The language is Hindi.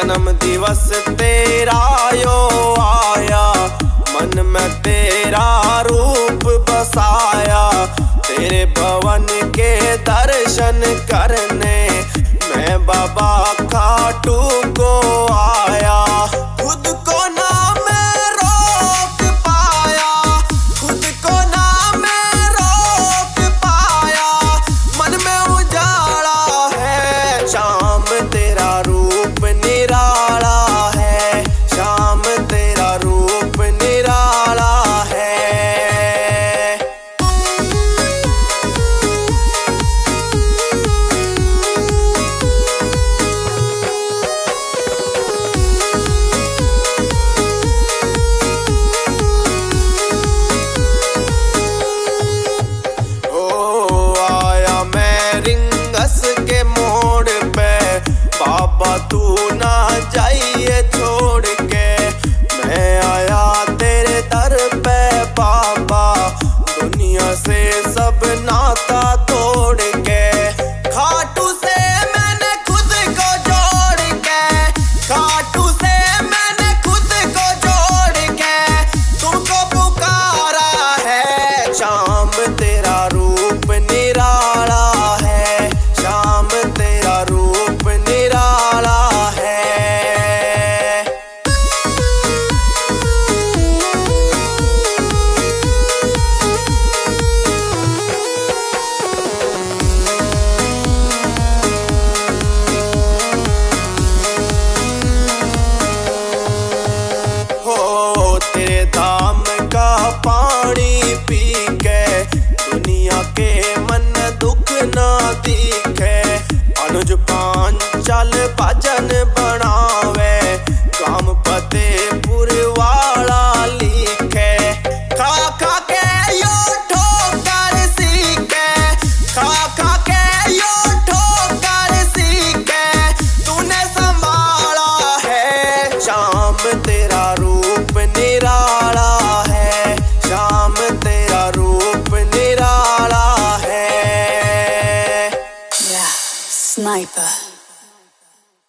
जन्म दिवस तेरा यो आया, मन में तेरा रूप बसाया। तेरे भवन के दर्शन करने मैं बाबा खाटू को आया। खुद को ना मैं रोक पाया, खुद को ना मैं रोक पाया। मन में उजाला है, शाम तेरा रूप निराला है, शाम तेरा रूप निराला है। के मोड़ पे बाबा तू ना जाइए छोड़ के, मैं आया तेरे दर पे बाबा, दुनिया से सब नाता तोड़ के। खाटू से मैंने खुद को जोड़ के, खाटू से मैंने खुद को जोड़ के तुमको पुकारा है। शाम तेरा रूप निराला है, शाम तेरा रूप निराला है। हो तेरे धाम का पानी पी के दुनिया के मन दुख ना दिखे। अनुज पांचल भजन बनावे, काम फतेहपुर वाला लिखे। खा खा के यो ठोकर सीखे, खा खा के यो ठोकर सीखे तूने संभाला है। शाम तेरा रूप निराला है, शाम तेरा रूप निराला है। Sniper.